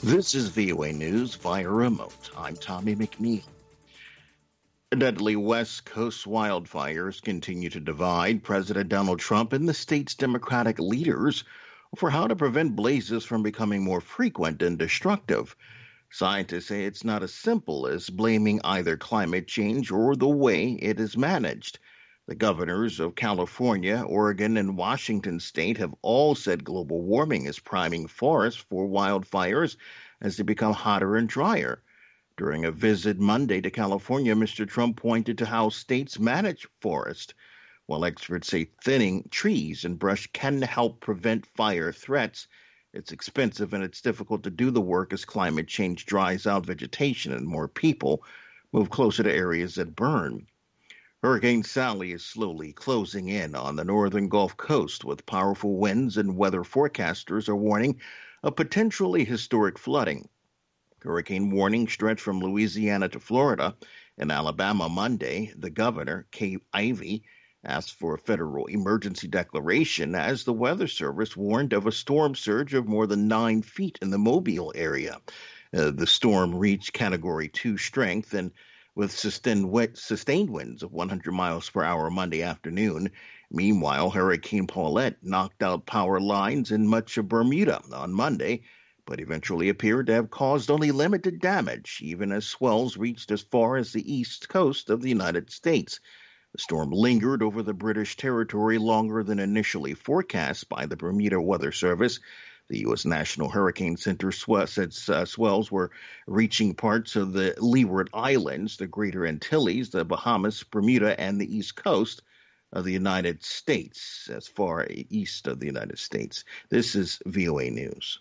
This is VOA News via remote. I'm Tommy McNeil. Deadly West Coast wildfires continue to divide President Donald Trump and the state's Democratic leaders for how to prevent blazes from becoming more frequent and destructive. Scientists say it's not as simple as blaming either climate change or the way it is managed. The governors of California, Oregon, and Washington state have all said global warming is priming forests for wildfires as they become hotter and drier. During a visit Monday to California, Mr. Trump pointed to how states manage forests. While experts say thinning trees and brush can help prevent fire threats, it's expensive and it's difficult to do the work as climate change dries out vegetation and more people move closer to areas that burn. Hurricane Sally is slowly closing in on the northern Gulf Coast with powerful winds, and weather forecasters are warning of potentially historic flooding. Hurricane warnings stretch from Louisiana to Florida. In Alabama Monday, the governor, Kay Ivey, asked for a federal emergency declaration as the Weather Service warned of a storm surge of more than 9 feet in the Mobile area. The storm reached Category 2 strength and with sustained winds of 100 miles per hour Monday afternoon. Meanwhile, Hurricane Paulette knocked out power lines in much of Bermuda on Monday, but eventually appeared to have caused only limited damage, even as swells reached as far as the east coast of the United States. The storm lingered over the British territory longer than initially forecast by the Bermuda Weather Service. The U.S. National Hurricane Center said swells were reaching parts of the Leeward Islands, the Greater Antilles, the Bahamas, Bermuda, and the East Coast of the United States, as far east of the United States. This is VOA News.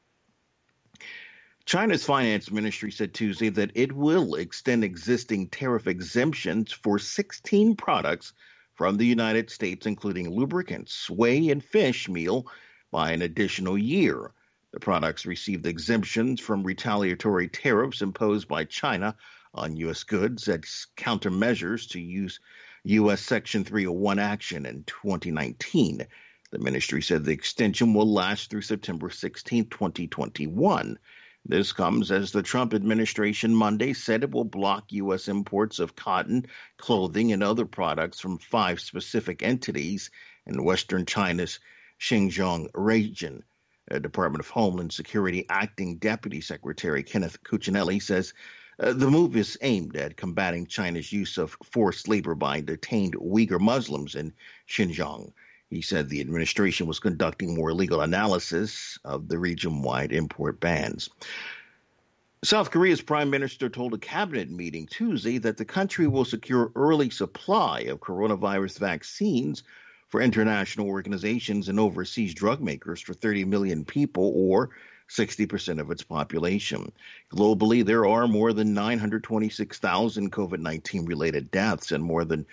China's finance ministry said Tuesday that it will extend existing tariff exemptions for 16 products from the United States, including lubricants, whey, and fish meal, by an additional year. The products received exemptions from retaliatory tariffs imposed by China on U.S. goods as countermeasures to use U.S. Section 301 action in 2019. The ministry said the extension will last through September 16, 2021. This comes as the Trump administration Monday said it will block U.S. imports of cotton, clothing, and other products from 5 specific entities in western China's Xinjiang region. Department of Homeland Security Acting Deputy Secretary Kenneth Cuccinelli says the move is aimed at combating China's use of forced labor by detained Uyghur Muslims in Xinjiang. He said the administration was conducting more legal analysis of the region-wide import bans. South Korea's prime minister told a cabinet meeting Tuesday that the country will secure early supply of coronavirus vaccines for international organizations and overseas drug makers for 30 million people, or 60% of its population. Globally, there are more than 926,000 COVID-19 related deaths and more than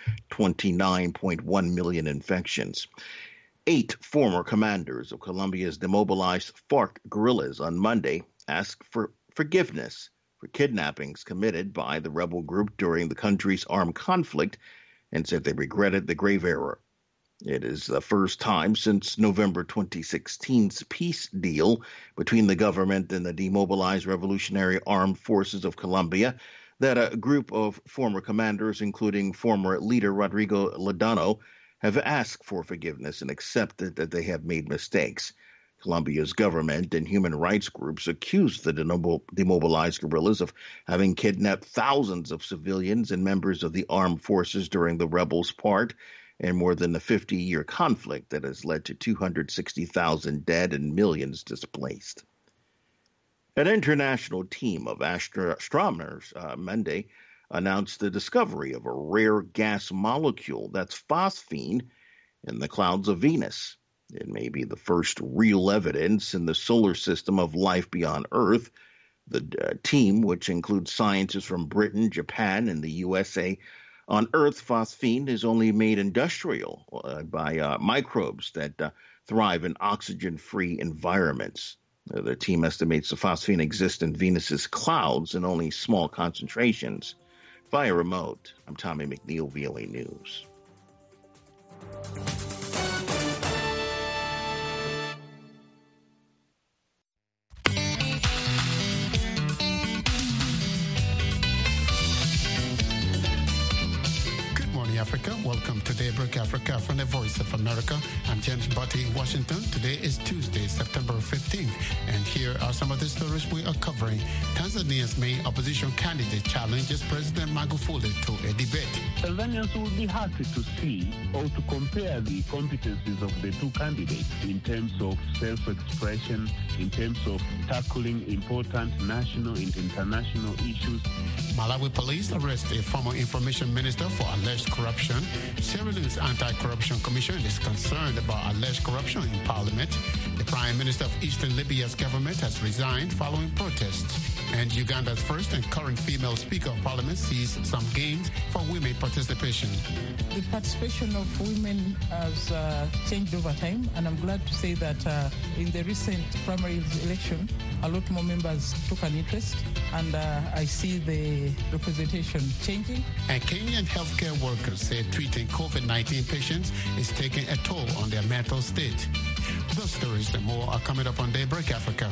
29.1 million infections. 8 former commanders of Colombia's demobilized FARC guerrillas on Monday asked for forgiveness for kidnappings committed by the rebel group during the country's armed conflict and said they regretted the grave error. It is the first time since November 2016's peace deal between the government and the demobilized Revolutionary Armed Forces of Colombia that a group of former commanders, including former leader Rodrigo Ledano, have asked for forgiveness and accepted that they have made mistakes. Colombia's government and human rights groups accused the demobilized guerrillas of having kidnapped thousands of civilians and members of the armed forces during the rebels' part in more than a 50-year conflict that has led to 260,000 dead and millions displaced. An international team of astronomers Monday announced the discovery of a rare gas molecule that's phosphine in the clouds of Venus. It may be the first real evidence in the solar system of life beyond Earth. The team, which includes scientists from Britain, Japan, and the USA, on Earth, phosphine is only made industrial by microbes that thrive in oxygen-free environments. The team estimates the phosphine exists in Venus's clouds in only small concentrations. Via remote, I'm Tommy McNeil, VOA News. Welcome to Daybreak Africa from the Voice of America. I'm James Butty in Washington. Today is Tuesday, September 15th, and here are some of the stories we are covering. Tanzania's main opposition candidate challenges President Magufuli to a debate. Tanzanians will be happy to see or to compare the competencies of the two candidates in terms of self-expression, in terms of tackling important national and international issues. Malawi police arrest a former information minister for alleged corruption. Sierra Leone's Anti-Corruption Commission is concerned about alleged corruption in parliament. The Prime Minister of Eastern Libya's government has resigned following protests. And Uganda's first and current female Speaker of Parliament sees some gains for women participation. The participation of women has changed over time, and I'm glad to say that in the recent primary election, a lot more members took an interest, and I see the representation changing. And Kenyan healthcare workers say treating COVID-19 patients is taking a toll on their mental state. Those stories and more are coming up on Daybreak Africa.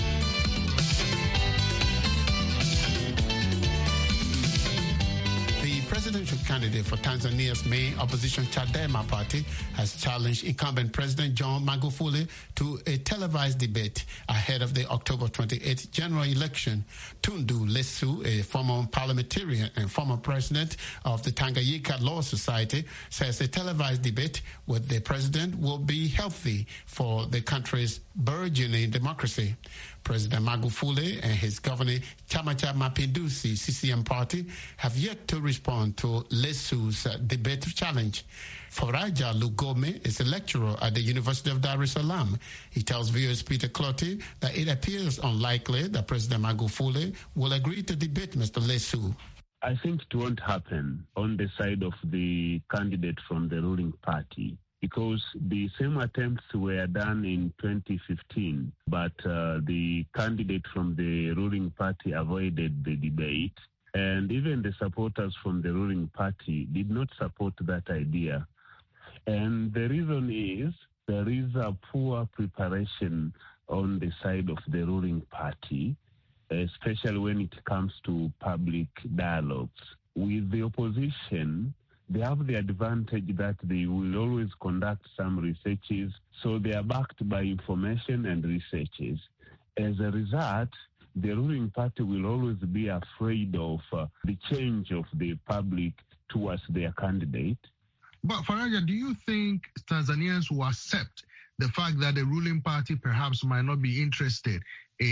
Presidential candidate for Tanzania's main opposition Chadema party has challenged incumbent President John Magufuli to a televised debate ahead of the October 28th general election. Tundu Lissu, a former parliamentarian and former president of the Tanganyika Law Society, says a televised debate with the president will be healthy for the country's burgeoning democracy. President Magufuli and his governing Chama cha Mapinduzi CCM party have yet to respond to Lissu's debate challenge. Faraja Lugome is a lecturer at the University of Dar es Salaam. He tells viewers Peter Clotty that it appears unlikely that President Magufuli will agree to debate Mr. Lissu. I think it won't happen on the side of the candidate from the ruling party, because the same attempts were done in 2015, but the candidate from the ruling party avoided the debate, and even the supporters from the ruling party did not support that idea. And the reason is there is a poor preparation on the side of the ruling party, especially when it comes to public dialogues. With the opposition, they have the advantage that they will always conduct some researches, so they are backed by information and researches. As a result, the ruling party will always be afraid of the change of the public towards their candidate. But Faraja, do you think Tanzanians will accept the fact that the ruling party perhaps might not be interested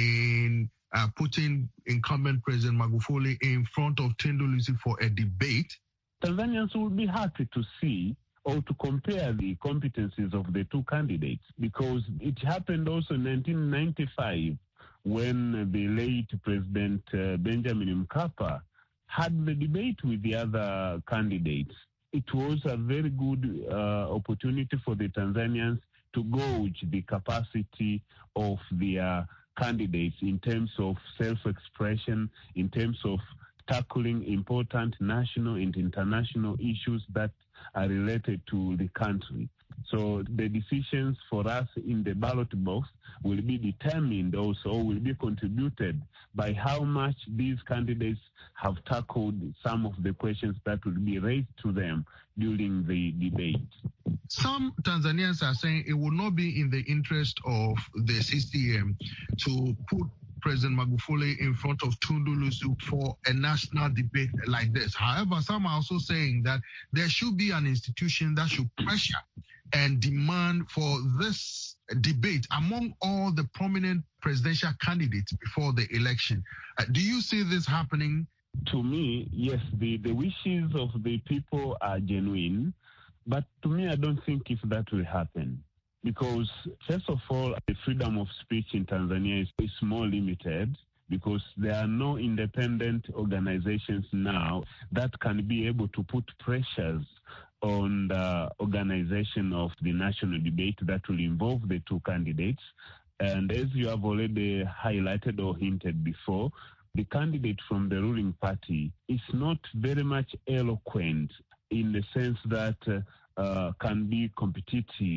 in putting incumbent President Magufuli in front of Tundu Lissu for a debate? Tanzanians will be happy to see or to compare the competencies of the two candidates, because it happened also in 1995 when the late President Benjamin Mkapa had the debate with the other candidates. It was a very good opportunity for the Tanzanians to gauge the capacity of their candidates in terms of self-expression, in terms of tackling important national and international issues that are related to the country. So the decisions for us in the ballot box will be determined also, will be contributed by how much these candidates have tackled some of the questions that will be raised to them during the debate. Some Tanzanians are saying it will not be in the interest of the CCM to put President Magufuli in front of Tundu Lissu for a national debate like this. However, some are also saying that there should be an institution that should pressure and demand for this debate among all the prominent presidential candidates before the election. Do you see this happening? To me, yes, the wishes of the people are genuine, but to me, I don't think if that will happen. Because, first of all, the freedom of speech in Tanzania is more limited, because there are no independent organizations now that can be able to put pressures on the organization of the national debate that will involve the two candidates. And as you have already highlighted or hinted before, the candidate from the ruling party is not very much eloquent in the sense that can be competitive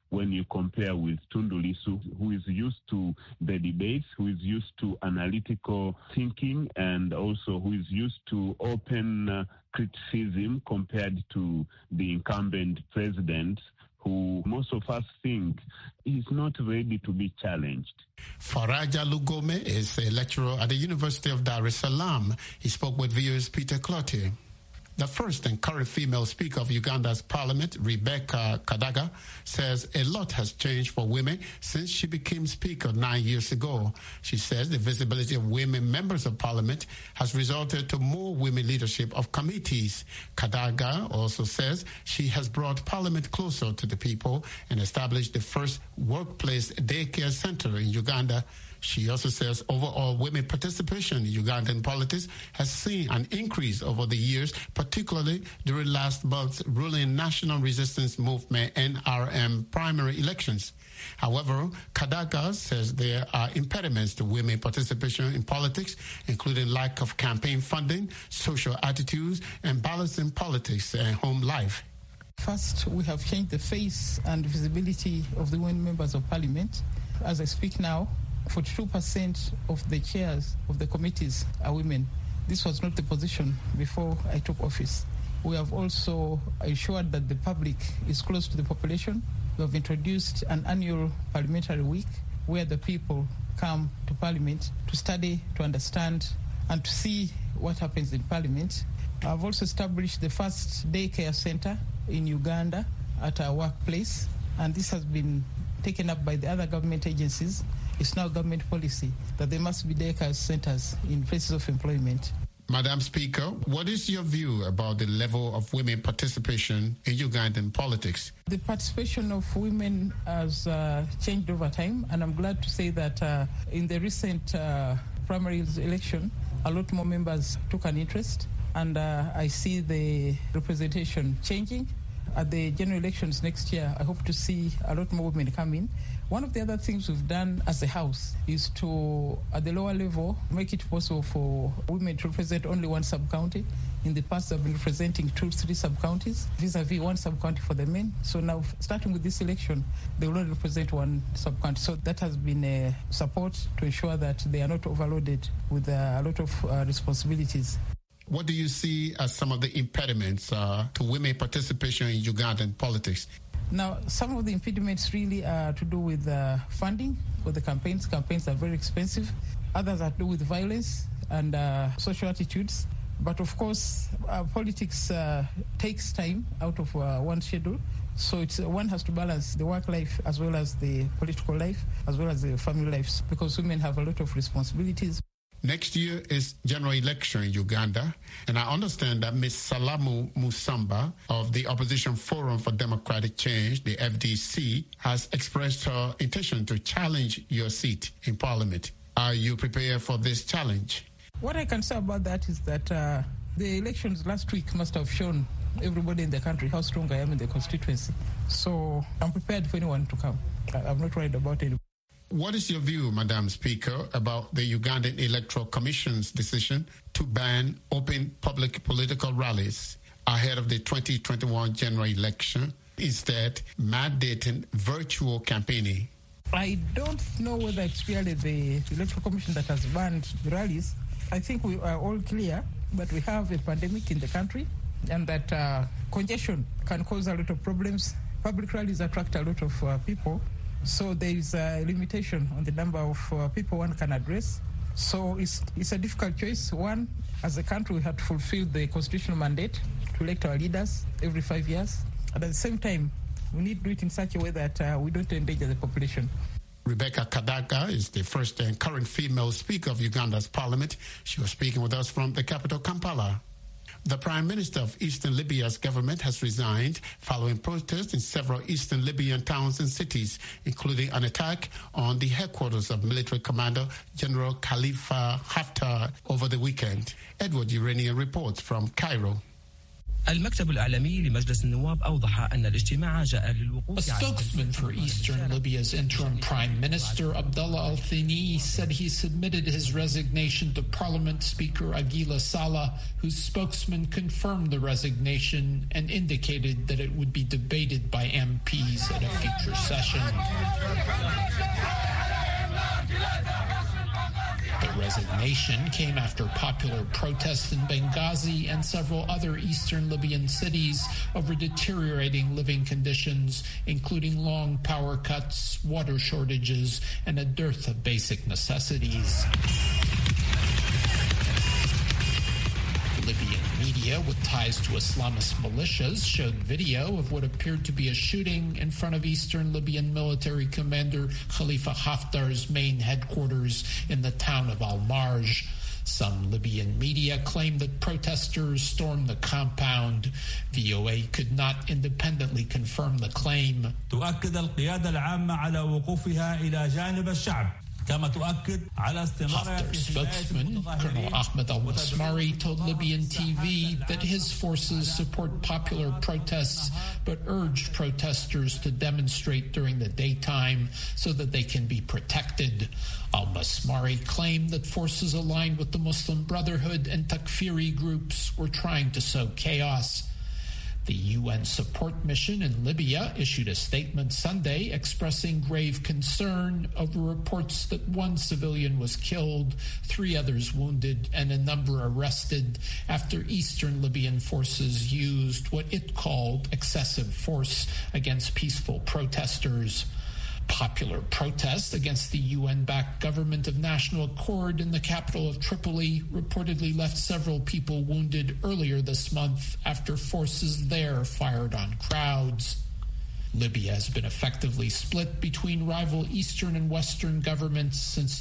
when you compare with Tundu Lissu, who is used to the debates, who is used to analytical thinking, and also who is used to open criticism compared to the incumbent president, who most of us think is not ready to be challenged. Faraja Lugome is a lecturer at the University of Dar es Salaam. He spoke with VOA's Peter Cloutier. The first and current female speaker of Uganda's parliament, Rebecca Kadaga, says a lot has changed for women since she became speaker 9 years ago. She says the visibility of women members of parliament has resulted to more women leadership of committees. Kadaga also says she has brought parliament closer to the people and established the first workplace daycare center in Uganda. She also says overall women participation in Ugandan politics has seen an increase over the years, particularly during last month's ruling National Resistance Movement NRM primary elections. However, Kadaga says there are impediments to women participation in politics, including lack of campaign funding, social attitudes, and balancing politics and home life. First, we have changed the face and visibility of the women members of parliament. As I speak now, 42% of the chairs of the committees are women. This was not the position before I took office. We have also ensured that the public is close to the population. We have introduced an annual parliamentary week where the people come to parliament to study, to understand, and to see what happens in parliament. I've also established the first daycare center in Uganda at our workplace, and this has been taken up by the other government agencies. It's now government policy that there must be daycare centers in places of employment. Madam Speaker, what is your view about the level of women participation in Ugandan politics? The participation of women has changed over time, and I'm glad to say that in the recent primary election, a lot more members took an interest, and I see the representation changing. At the general elections next year, I hope to see a lot more women come in. One of the other things we've done as a house is to, at the lower level, make it possible for women to represent only one sub-county. In the past, they've been representing 2-3 sub-counties, vis-a-vis one sub-county for the men. So now, starting with this election, they will only represent one sub-county. So that has been a support to ensure that they are not overloaded with a lot of responsibilities. What do you see as some of the impediments to women participation in Ugandan politics? Now, some of the impediments really are to do with funding for the campaigns. Campaigns are very expensive. Others are to do with violence and social attitudes. But of course, politics takes time out of one's schedule. So one has to balance the work life as well as the political life, as well as the family lives, because women have a lot of responsibilities. Next year is general election in Uganda, and I understand that Ms. Salamu Musamba of the Opposition Forum for Democratic Change, the FDC, has expressed her intention to challenge your seat in Parliament. Are you prepared for this challenge? What I can say about that is that the elections last week must have shown everybody in the country how strong I am in the constituency. So I'm prepared for anyone to come. I'm not worried about it. What is your view, Madam Speaker, about the Ugandan Electoral Commission's decision to ban open public political rallies ahead of the 2021 general election, instead mandating virtual campaigning? I don't know whether it's really the Electoral Commission that has banned the rallies. I think we are all clear that we have a pandemic in the country and that congestion can cause a lot of problems. Public rallies attract a lot of people. So there is a limitation on the number of people one can address. So it's a difficult choice. One, as a country, we have to fulfill the constitutional mandate to elect our leaders every 5 years. And at the same time, we need to do it in such a way that we don't endanger the population. Rebecca Kadaga is the first and current female speaker of Uganda's parliament. She was speaking with us from the capital, Kampala. The Prime Minister of Eastern Libya's government has resigned following protests in several eastern Libyan towns and cities, including an attack on the headquarters of military commander General Khalifa Haftar over the weekend. Edward Urania reports from Cairo. المكتب الإعلامي لمجلس النواب أوضح أن الاجتماع جاء للوقوف. A spokesman for Eastern Libya's interim Prime Minister Abdullah Al-Thani said he submitted his resignation to Parliament Speaker Aguila Saleh, whose spokesman confirmed the resignation and indicated that it would be debated by MPs at a future session. The resignation came after popular protests in Benghazi and several other eastern Libyan cities over deteriorating living conditions, including long power cuts, water shortages, and a dearth of basic necessities. Libyan media with ties to Islamist militias showed video of what appeared to be a shooting in front of Eastern Libyan military commander Khalifa Haftar's main headquarters in the town of Al-Marj. Some Libyan media claimed that protesters stormed the compound. VOA could not independently confirm the claim. تؤكد القيادة العامة على وقوفها إلى جانب الشعب. Haftar's spokesman, Colonel Ahmed al-Masmari, told Libyan TV that his forces support popular protests but urged protesters to demonstrate during the daytime so that they can be protected. Al-Masmari claimed that forces aligned with the Muslim Brotherhood and Takfiri groups were trying to sow chaos. The UN support mission in Libya issued a statement Sunday expressing grave concern over reports that one civilian was killed, 3 others wounded, and a number arrested after Eastern Libyan forces used what it called excessive force against peaceful protesters. Popular protests against the UN-backed government of national accord in the capital of Tripoli reportedly left several people wounded earlier this month after forces there fired on crowds. Libya has been effectively split between rival Eastern and Western governments since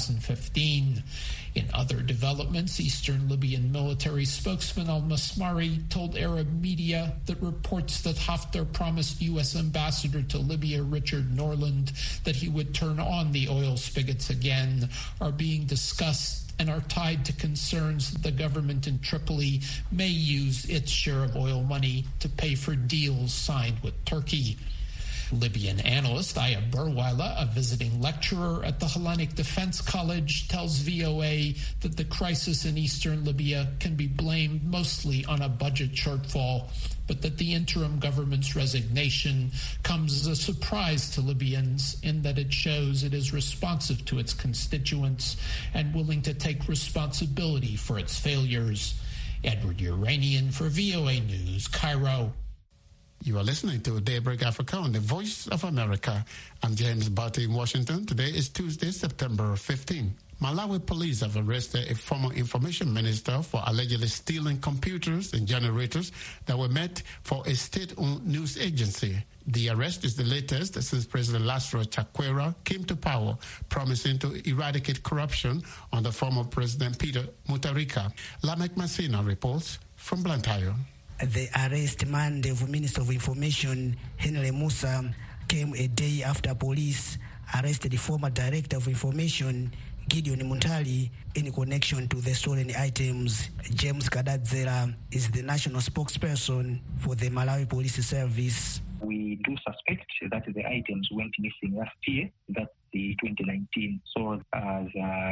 2015. In other developments, Eastern Libyan military spokesman al-Masmari told Arab media that reports that Haftar promised U.S. Ambassador to Libya Richard Norland that he would turn on the oil spigots again are being discussed and are tied to concerns that the government in Tripoli may use its share of oil money to pay for deals signed with Turkey. Libyan analyst Aya Burwila, a visiting lecturer at the Hellenic Defense College, tells VOA that the crisis in eastern Libya can be blamed mostly on a budget shortfall, but that the interim government's resignation comes as a surprise to Libyans in that it shows it is responsive to its constituents and willing to take responsibility for its failures. Edward Uranian for VOA News, Cairo. You are listening to Daybreak Africa on the Voice of America. I'm James Barty in Washington. Today is Tuesday, September 15. Malawi police have arrested a former information minister for allegedly stealing computers and generators that were meant for a state-owned news agency. The arrest is the latest since President Lazarus Chakwera came to power, promising to eradicate corruption under former President Peter Mutharika. Lamek Masina reports from Blantyre. The arrest Monday of Minister of Information Henry Musa came a day after police arrested the former Director of Information Gideon Muntali in connection to the stolen items. James Kadadzera is the national spokesperson for the Malawi Police Service. We do suspect that the items went missing last year, that's the 2019. So as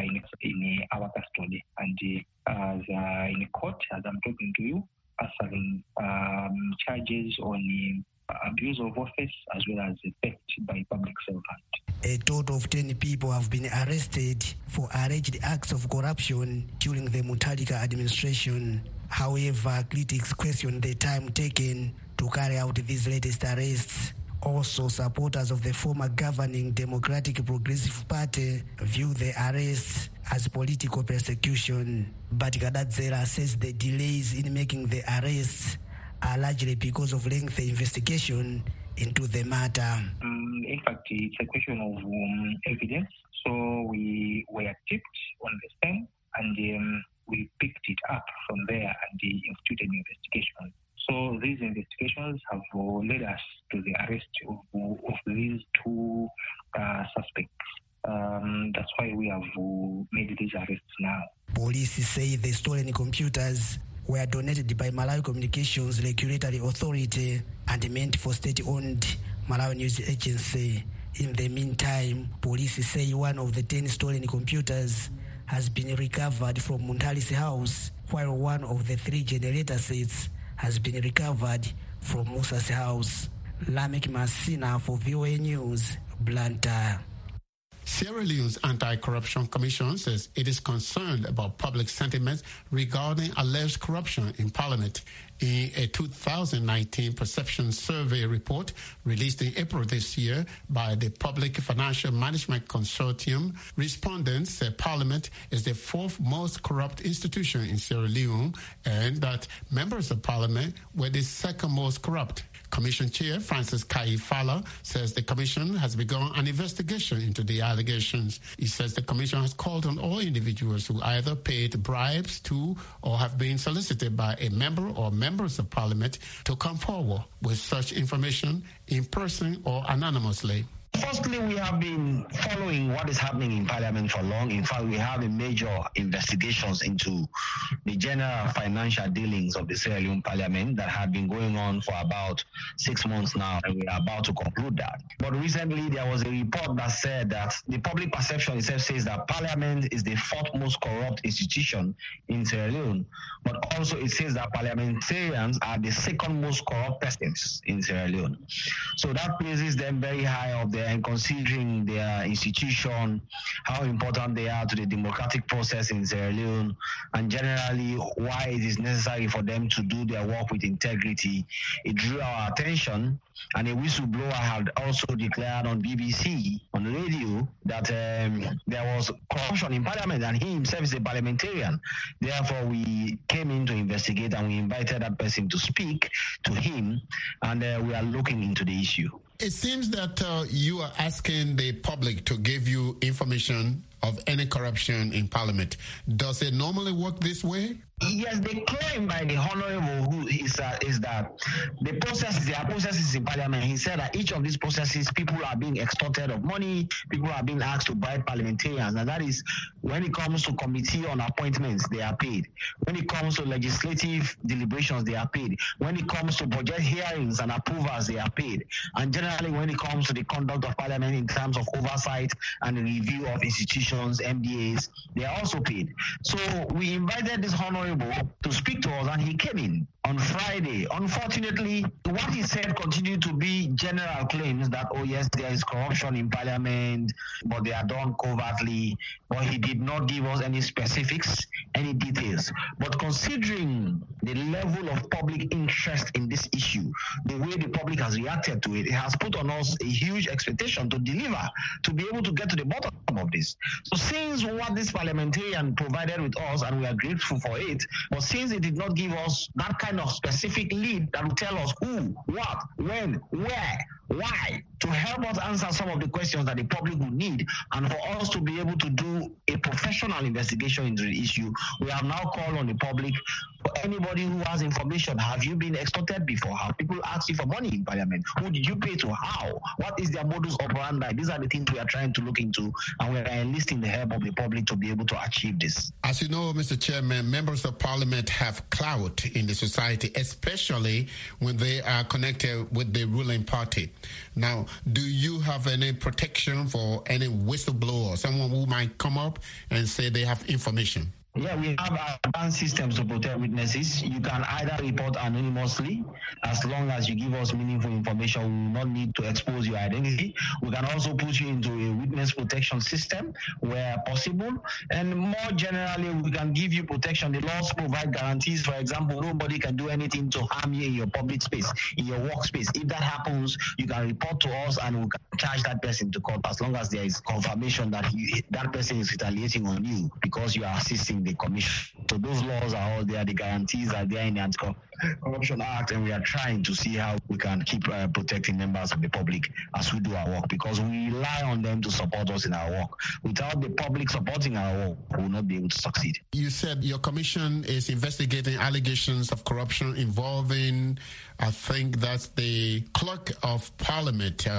in our custody and as in court, as I'm talking to you, answering charges on abuse of office as well as theft by public servant. A total of 10 people have been arrested for alleged acts of corruption during the Mutharika administration. However, critics question the time taken to carry out these latest arrests. Also, supporters of the former governing Democratic Progressive Party view the arrests as political persecution. But Kadadzera says the delays in making the arrests are largely because of lengthy investigation into the matter. In fact, it's a question of evidence. So we were tipped on the stand and we picked it up from there and instituted an investigation. So these investigations have led us to the arrest of these 2 suspects. That's why we have made these arrests now. Police say the stolen computers were donated by Malawi Communications Regulatory Authority and meant for state-owned Malawi News Agency. In the meantime, police say one of the 10 stolen computers has been recovered from Muntali's house, while one of the 3 generator sets has been recovered from Musa's house. Lamek Masina for VOA News, Blantyre. Sierra Leone's Anti-Corruption Commission says it is concerned about public sentiments regarding alleged corruption in Parliament. In a 2019 perception survey report released in April this year by the Public Financial Management Consortium, respondents said Parliament is the 4th most corrupt institution in Sierra Leone and that members of Parliament were the 2nd most corrupt. Commission Chair Francis Kaifala says the Commission has begun an investigation into the allegations. He says the Commission has called on all individuals who either paid bribes to or have been solicited by a member or members of Parliament to come forward with such information in person or anonymously. Firstly, we have been following what is happening in Parliament for long. In fact, we have a major investigations into the general financial dealings of the Sierra Leone Parliament that have been going on for about 6 months now, and we are about to conclude that. But recently, there was a report that said that the public perception itself says that Parliament is the 4th most corrupt institution in Sierra Leone, but also it says that parliamentarians are the 2nd most corrupt persons in Sierra Leone. So that places them very high up there, and considering their institution, how important they are to the democratic process in Sierra Leone, and generally why it is necessary for them to do their work with integrity, it drew our attention. And a whistleblower had also declared on BBC, on the radio, that there was corruption in Parliament, and he himself is a parliamentarian. Therefore, we came in to investigate, and we invited that person to speak to him, and we are looking into the issue. It seems that you are asking the public to give you information of any corruption in Parliament. Does it normally work this way? Yes, the claim by the Honorable who is that the process, there are processes in Parliament. He said that each of these processes, people are being extorted of money, people are being asked to bribe parliamentarians, and that is when it comes to committee on appointments, they are paid. When it comes to legislative deliberations, they are paid. When it comes to budget hearings and approvals, they are paid. And generally, when it comes to the conduct of Parliament in terms of oversight and review of institutions, MDAs, they are also paid. So we invited this Honorable to speak to us, and he came in on Friday. Unfortunately, what he said continued to be general claims that, oh yes, there is corruption in Parliament, but they are done covertly. But he did not give us any specifics, any details. But considering the level of public interest in this issue, the way the public has reacted to it, it has put on us a huge expectation to deliver, to be able to get to the bottom of this. So since what this parliamentarian provided with us, and we are grateful for it, but since it did not give us that kind of specific lead that will tell us who, what, when, where, why, to help us answer some of the questions that the public will need, and for us to be able to do a professional investigation into the issue, we have now called on the public. For anybody who has information, have you been extorted before? Have people asked you for money in Parliament? Who did you pay to? How? What is their modus operandi? These are the things we are trying to look into, and we are enlisting the help of the public to be able to achieve this. As you know, Mr. Chairman, members of Parliament have clout in the society, especially when they are connected with the ruling party. Now, do you have any protection for any whistleblower, someone who might come up and say they have information? Yeah, we have advanced systems to protect witnesses. You can either report anonymously, as long as you give us meaningful information. We will not need to expose your identity. We can also put you into a witness protection system where possible. And more generally, we can give you protection. The laws provide guarantees. For example, nobody can do anything to harm you in your public space, in your workspace. If that happens, you can report to us, and we can charge that person to court, as long as there is confirmation that that person is retaliating on you because you are assisting the commission. So those laws are all there, the guarantees are there in the Anti-Corruption Act, and we are trying to see how we can keep protecting members of the public as we do our work, because we rely on them to support us in our work. Without the public supporting our work, we will not be able to succeed. You said your commission is investigating allegations of corruption involving, I think that's the clerk of Parliament.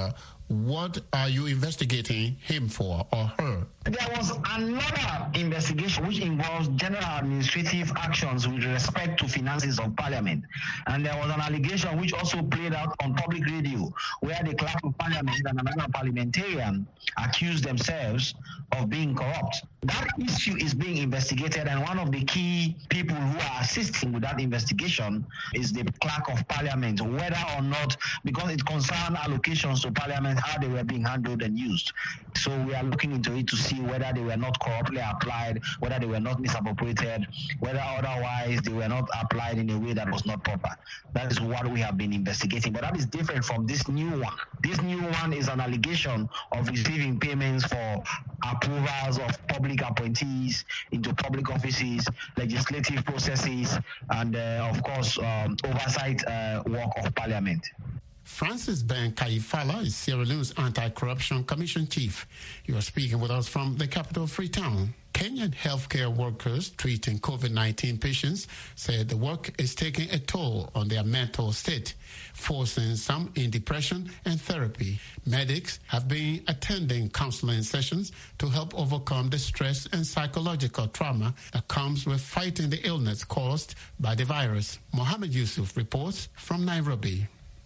What are you investigating him for or her? There was another investigation which involves general administrative actions with respect to finances of Parliament. And there was an allegation which also played out on public radio where the clerk of Parliament and another parliamentarian accused themselves of being corrupt. That issue is being investigated, and one of the key people who are assisting with that investigation is the clerk of Parliament, whether or not, because it concerned allocations to Parliament, how they were being handled and used. So we are looking into it to see whether they were not corruptly applied, whether they were not misappropriated, whether otherwise they were not applied in a way that was not proper. That is what we have been investigating. But that is different from this new one. This new one is an allegation of receiving payments for approvals of public appointees into public offices, legislative processes, and of course, oversight work of Parliament. Francis Ben Kaifala is Sierra Leone's Anti-Corruption Commission Chief. He was speaking with us from the capital, Freetown. Kenyan healthcare workers treating COVID-19 patients said the work is taking a toll on their mental state, forcing some in depression and therapy. Medics have been attending counseling sessions to help overcome the stress and psychological trauma that comes with fighting the illness caused by the virus. Mohammed Yusuf reports from Nairobi.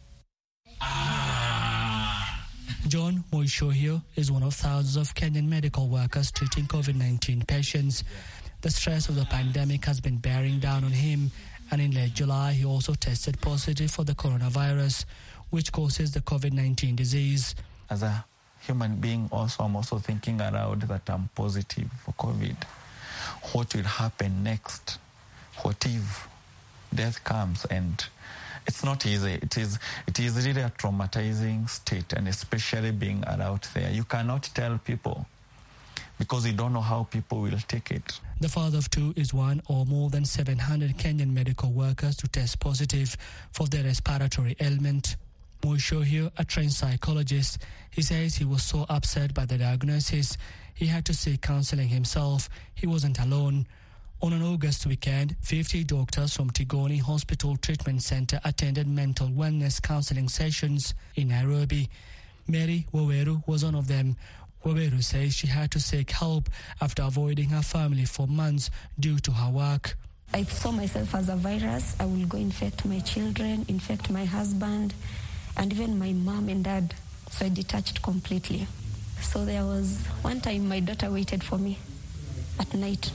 John Moishohio is one of thousands of Kenyan medical workers treating COVID-19 patients. The stress of the pandemic has been bearing down on him, and in late July he also tested positive for the coronavirus, which causes the COVID-19 disease. As a human being also, I'm also thinking aloud that I'm positive for COVID. What will happen next? What if death comes? And it's not easy. It is really a traumatizing state, and especially being out there. You cannot tell people because you don't know how people will take it. The father of two is one or more than 700 Kenyan medical workers to test positive for their respiratory ailment. Moishohio, a trained psychologist, he says he was so upset by the diagnosis, he had to seek counseling himself. He wasn't alone. On an August weekend, 50 doctors from Tigoni Hospital Treatment Center attended mental wellness counseling sessions in Nairobi. Mary Waweru was one of them. Waweru says she had to seek help after avoiding her family for months due to her work. I saw myself as a virus. I will go infect my children, infect my husband, and even my mom and dad. So I detached completely. So there was one time my daughter waited for me at night.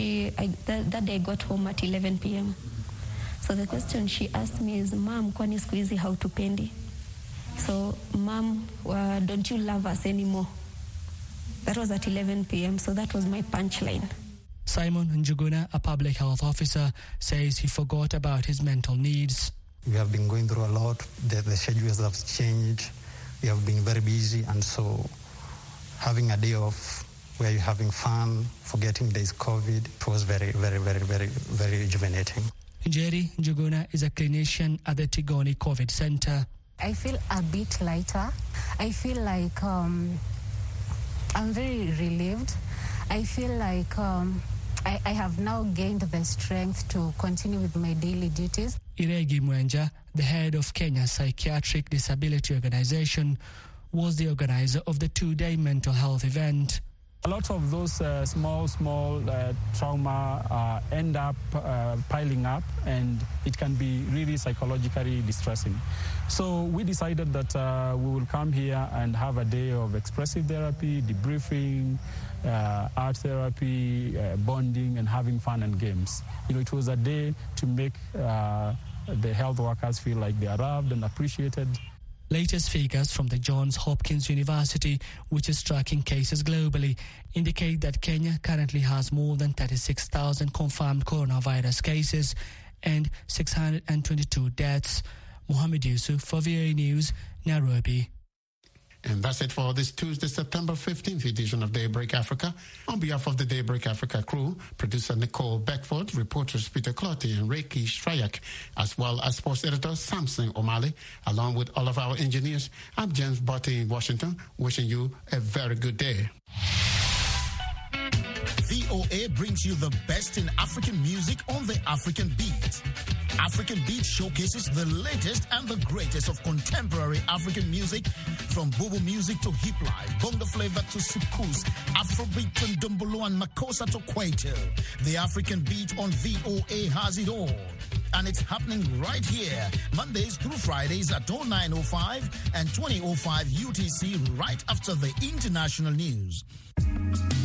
That day I got home at 11 p.m. So the question she asked me is, Mom, kwani siku hizi hautupendi? So, Mom, don't you love us anymore? That was at 11 p.m., so that was my punchline. Simon Njuguna, a public health officer, says he forgot about his mental needs. We have been going through a lot. The schedules have changed. We have been very busy, and so having a day off where you're having fun, forgetting there's COVID, it was very, very, very, very, very rejuvenating. Jerry Njuguna is a clinician at the Tigoni COVID Center. I feel a bit lighter. I feel like I'm very relieved. I feel like I have now gained the strength to continue with my daily duties. Iregi Mwenja, the head of Kenya's Psychiatric Disability Organization, was the organizer of the two-day mental health event. A lot of those small trauma end up piling up, and it can be really psychologically distressing. So we decided that we will come here and have a day of expressive therapy, debriefing, art therapy, bonding, and having fun and games. It was a day to make the health workers feel like they are loved and appreciated. Latest figures from the Johns Hopkins University, which is tracking cases globally, indicate that Kenya currently has more than 36,000 confirmed coronavirus cases and 622 deaths. Mohammed Yusuf for VOA News, Nairobi. And that's it for this Tuesday, September 15th edition of Daybreak Africa. On behalf of the Daybreak Africa crew, producer Nicole Beckford, reporters Peter Clotty and Reiki Shrayak, as well as sports editor Samson O'Malley, along with all of our engineers, I'm James Botti in Washington, wishing you a very good day. VOA brings you the best in African music on the African beat. African Beat showcases the latest and the greatest of contemporary African music, from Bobo music to hip life, bongo flavor to soukous, Afrobeat and Dumbolo and Makossa to Kwaito. The African Beat on VOA has it all. And it's happening right here, Mondays through Fridays at 09:05 and 20:05 UTC, right after the international news.